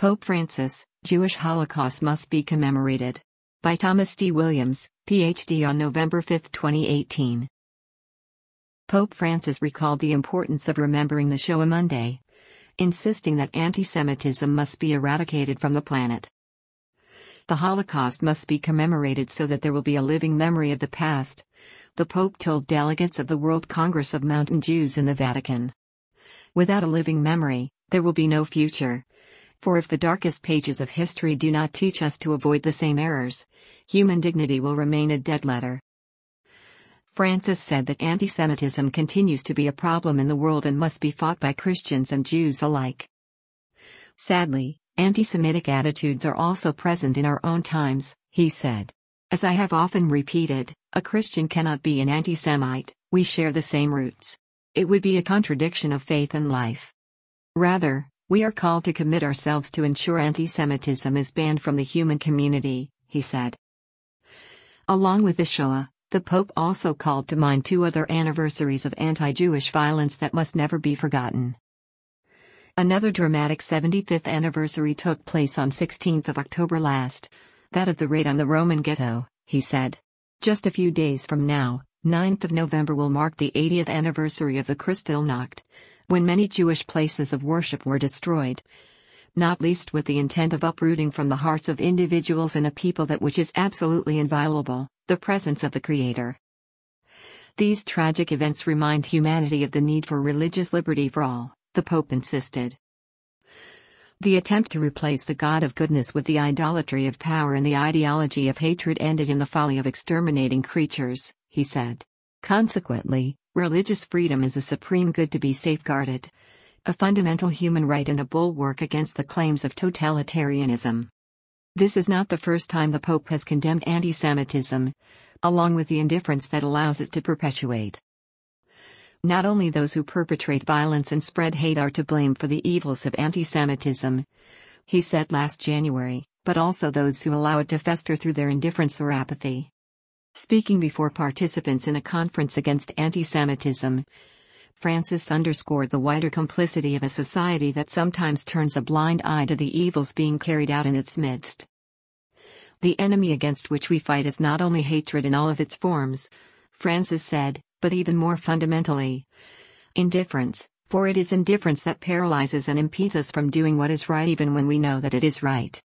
Pope Francis, Jewish Holocaust must be commemorated. By Thomas D. Williams, Ph.D. on November 5, 2018. Pope Francis recalled the importance of remembering the Shoah Monday, insisting that anti-Semitism must be eradicated from the planet. The Holocaust must be commemorated so that there will be a living memory of the past, the Pope told delegates of the World Congress of Mountain Jews in the Vatican. Without a living memory, there will be no future. For if the darkest pages of history do not teach us to avoid the same errors, human dignity will remain a dead letter. Francis said that anti-Semitism continues to be a problem in the world and must be fought by Christians and Jews alike. Sadly, anti-Semitic attitudes are also present in our own times, he said. As I have often repeated, a Christian cannot be an anti-Semite, we share the same roots. It would be a contradiction of faith and life. Rather, we are called to commit ourselves to ensure anti-Semitism is banned from the human community, he said. Along with the Shoah, the Pope also called to mind two other anniversaries of anti-Jewish violence that must never be forgotten. Another dramatic 75th anniversary took place on 16th of October last, that of the raid on the Roman ghetto, he said. Just a few days from now, 9th of November will mark the 80th anniversary of the Kristallnacht, when many Jewish places of worship were destroyed, not least with the intent of uprooting from the hearts of individuals and a people that which is absolutely inviolable, the presence of the Creator. These tragic events remind humanity of the need for religious liberty for all, the Pope insisted. The attempt to replace the God of goodness with the idolatry of power and the ideology of hatred ended in the folly of exterminating creatures, he said. Consequently, religious freedom is a supreme good to be safeguarded, a fundamental human right and a bulwark against the claims of totalitarianism. This is not the first time the Pope has condemned anti-Semitism, along with the indifference that allows it to perpetuate. Not only those who perpetrate violence and spread hate are to blame for the evils of anti-Semitism, he said last January, but also those who allow it to fester through their indifference or apathy. Speaking before participants in a conference against anti-Semitism, Francis underscored the wider complicity of a society that sometimes turns a blind eye to the evils being carried out in its midst. The enemy against which we fight is not only hatred in all of its forms, Francis said, but even more fundamentally, indifference, for it is indifference that paralyzes and impedes us from doing what is right even when we know that it is right.